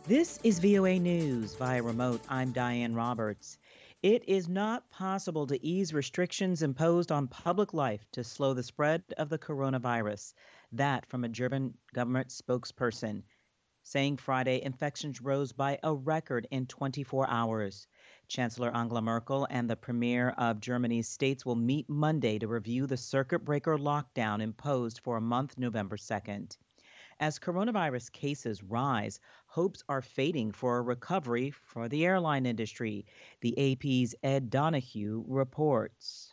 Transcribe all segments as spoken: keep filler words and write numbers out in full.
This is V O A News via remote. I'm Diane Roberts. It is not possible to ease restrictions imposed on public life to slow the spread of the coronavirus. That from a German government spokesperson, saying Friday infections rose by a record in twenty-four hours. Chancellor Angela Merkel and the Premier of Germany's states will meet Monday to review the circuit breaker lockdown imposed for a month November second. As coronavirus cases rise, hopes are fading for a recovery for the airline industry. The A P's Ed Donahue reports.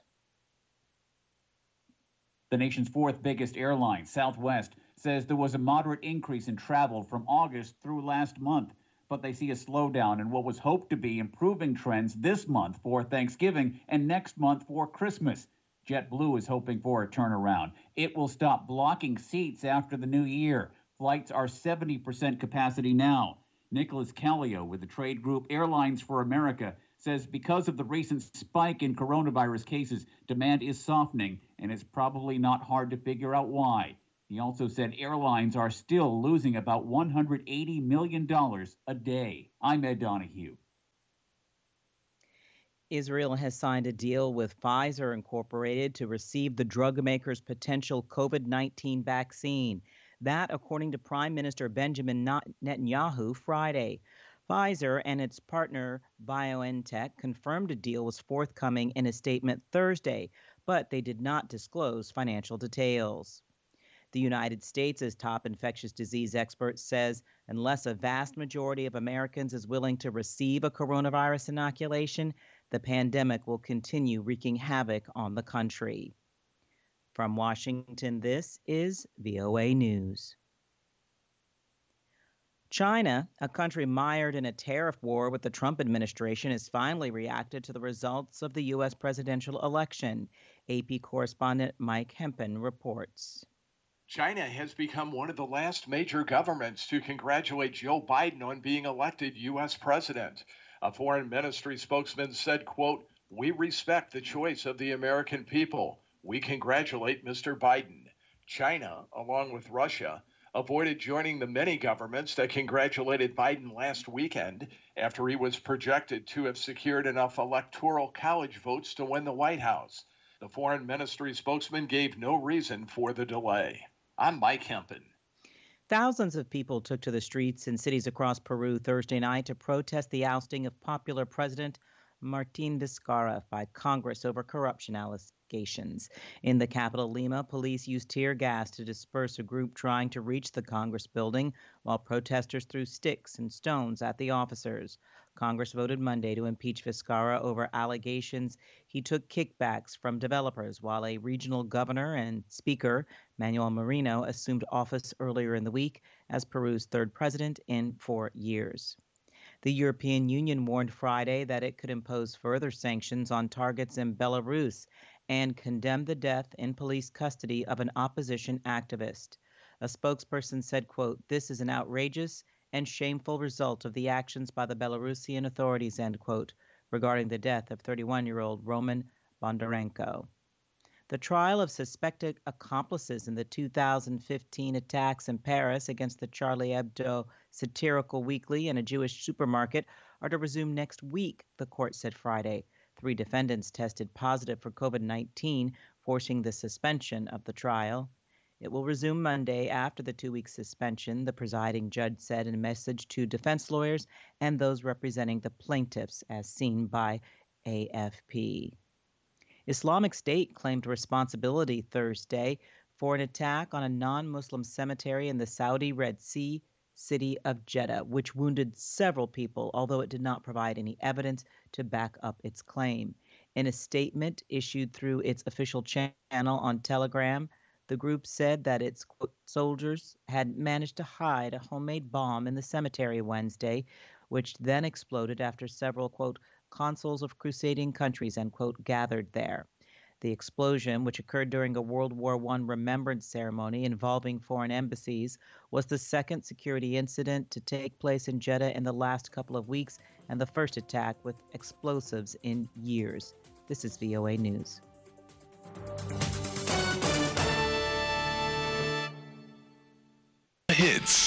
The nation's fourth biggest airline, Southwest, says there was a moderate increase in travel from August through last month, but they see a slowdown in what was hoped to be improving trends this month for Thanksgiving and next month for Christmas. JetBlue is hoping for a turnaround. It will stop blocking seats after the new year. Flights are seventy percent capacity now. Nicholas Callio with the trade group Airlines for America says because of the recent spike in coronavirus cases, demand is softening, and it's probably not hard to figure out why. He also said airlines are still losing about one hundred eighty million dollars a day. I'm Ed Donahue. Israel has signed a deal with Pfizer Incorporated to receive the drug maker's potential COVID nineteen vaccine. That, according to Prime Minister Benjamin Netanyahu Friday. Pfizer and its partner BioNTech confirmed a deal was forthcoming in a statement Thursday, but they did not disclose financial details. The United States' top infectious disease expert says unless a vast majority of Americans is willing to receive a coronavirus inoculation, the pandemic will continue wreaking havoc on the country. From Washington, this is V O A News. China, a country mired in a tariff war with the Trump administration, has finally reacted to the results of the U S presidential election. A P correspondent Mike Hempen reports. China has become one of the last major governments to congratulate Joe Biden on being elected U S president. A foreign ministry spokesman said, quote, "We respect the choice of the American people. We congratulate Mister Biden." China, along with Russia, avoided joining the many governments that congratulated Biden last weekend after he was projected to have secured enough electoral college votes to win the White House. The foreign ministry spokesman gave no reason for the delay. I'm Mike Hempen. Thousands of people took to the streets in cities across Peru Thursday night to protest the ousting of popular President Martín Vizcarra by Congress over corruption allegations. In the capital, Lima, police used tear gas to disperse a group trying to reach the Congress building, while protesters threw sticks and stones at the officers. Congress voted Monday to impeach Vizcarra over allegations he took kickbacks from developers, while a regional governor and speaker, Manuel Merino, assumed office earlier in the week as Peru's third president in four years. The European Union warned Friday that it could impose further sanctions on targets in Belarus and condemned the death in police custody of an opposition activist. A spokesperson said, quote, "This is an outrageous and shameful result of the actions by the Belarusian authorities," end quote, regarding the death of thirty-one-year-old Roman Bondarenko. The trial of suspected accomplices in the two thousand fifteen attacks in Paris against the Charlie Hebdo satirical weekly and a Jewish supermarket are to resume next week, the court said Friday. Three defendants tested positive for COVID nineteen, forcing the suspension of the trial. It will resume Monday after the two-week suspension, the presiding judge said in a message to defense lawyers and those representing the plaintiffs, as seen by A F P. Islamic State claimed responsibility Thursday for an attack on a non-Muslim cemetery in the Saudi Red Sea city of Jeddah, which wounded several people, although it did not provide any evidence to back up its claim. In a statement issued through its official channel on Telegram, the group said that its quote, soldiers had managed to hide a homemade bomb in the cemetery Wednesday, which then exploded after several, quote, consuls of crusading countries, end quote, gathered there. The explosion, which occurred during a World War One remembrance ceremony involving foreign embassies, was the second security incident to take place in Jeddah in the last couple of weeks and the first attack with explosives in years. This is V O A News.